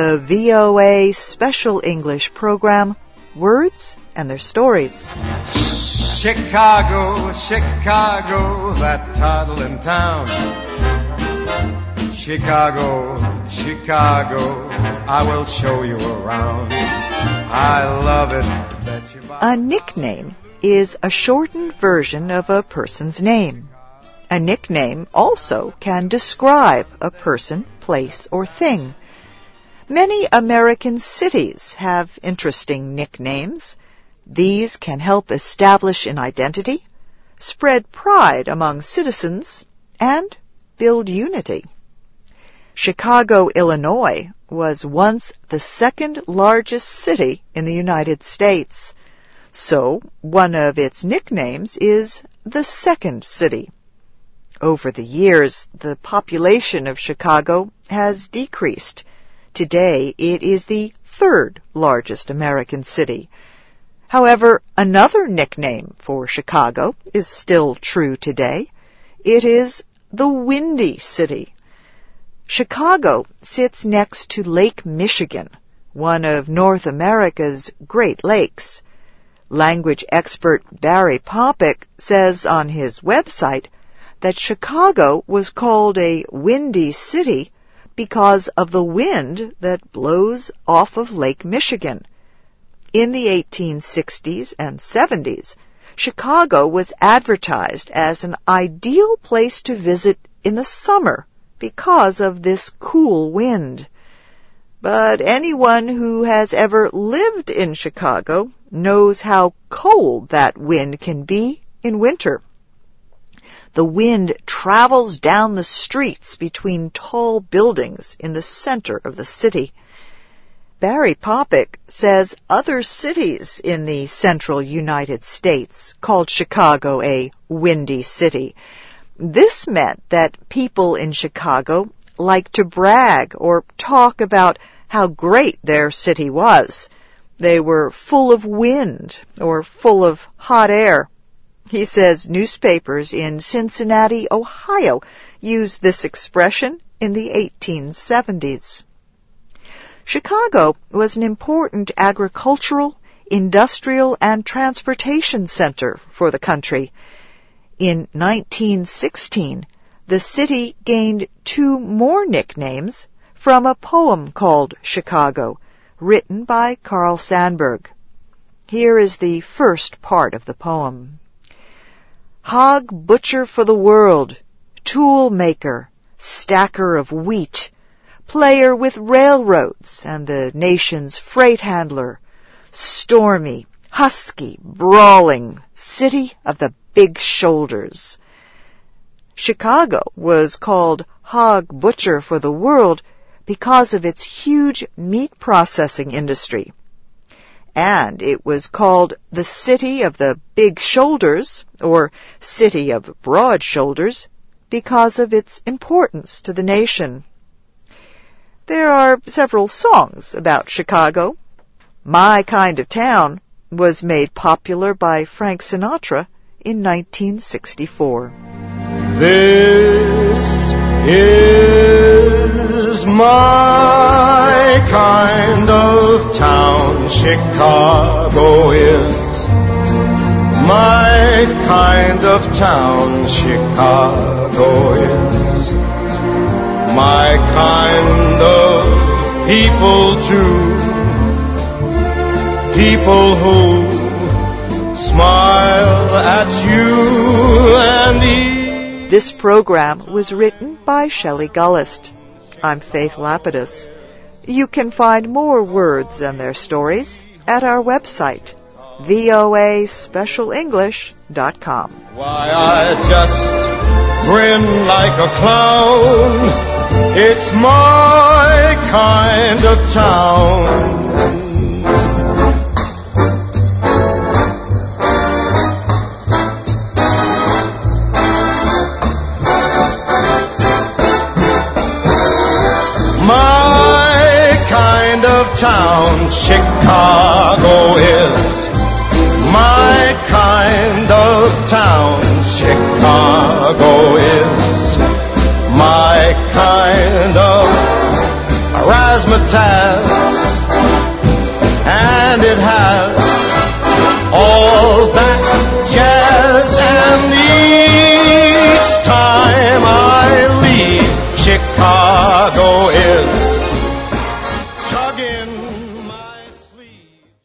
the VOA Special English program, Words and Their Stories. Chicago, Chicago, that toddling town. Chicago, Chicago, I will show you around. I love it. Bet you buy. A nickname is a shortened version of a person's name. A nickname also can describe a person, place, or thing. Many American cities have interesting nicknames. These can help establish an identity, spread pride among citizens, and build unity. Chicago, Illinois, was once the second largest city in the United States. So, one of its nicknames is the Second City. Over the years, the population of Chicago has decreased. Today, it is the third largest American city. However, another nickname for Chicago is still true today. It is the Windy City. Chicago sits next to Lake Michigan, one of North America's Great Lakes. Language expert Barry Popick says on his website that Chicago was called a windy city because of the wind that blows off of Lake Michigan. In the 1860s and 70s, Chicago was advertised as an ideal place to visit in the summer because of this cool wind. But anyone who has ever lived in Chicago knows how cold that wind can be in winter. The wind travels down the streets between tall buildings in the center of the city. Barry Popick says other cities in the central United States called Chicago a windy city. This meant that people in Chicago liked to brag or talk about how great their city was. They were full of wind or full of hot air. He says newspapers in Cincinnati, Ohio, used this expression in the 1870s. Chicago was an important agricultural, industrial, and transportation center for the country. In 1916, the city gained 2 more nicknames from a poem called Chicago, written by Carl Sandburg. Here is the first part of the poem. Hog butcher for the world, tool maker, stacker of wheat, player with railroads and the nation's freight handler, stormy, husky, brawling, city of the big shoulders. Chicago was called hog butcher for the world because of its huge meat processing industry. And it was called the City of the Big Shoulders, or City of Broad Shoulders, because of its importance to the nation. There are several songs about Chicago. My Kind of Town was made popular by Frank Sinatra in 1964. This is my kind of town, Chicago is. My kind of town, Chicago is. My kind of people too. People who smile at you and eat. This program was written by Shelley Gullist. I'm Faith Lapidus. You can find more words and their stories at our website, voaspecialenglish.com. Why, I just grin like a clown. It's my kind of town. Town, Chicago is my kind of town. Chicago is my kind of razzmatazz. and it has all that jazz, and each time I leave, Chicago is